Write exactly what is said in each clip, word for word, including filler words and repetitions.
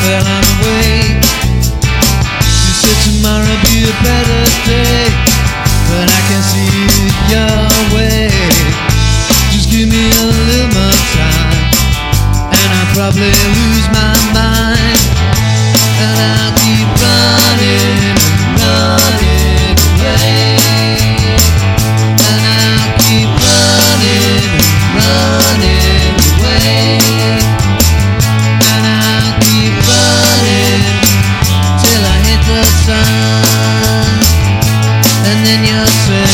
well, I'm awake. You said tomorrow'll be a better day, but I can see it your way. Just give me a little more time, and I'll probably lose my mind. And I'll keep running and running away. And I'll keep running and running away. And I'll keep running till I hit the sun. And then you'll say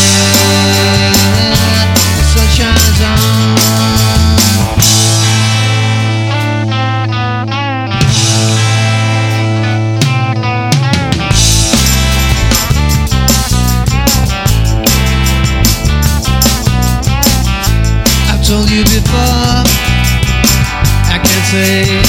the sun shines on. Told you before, I can't say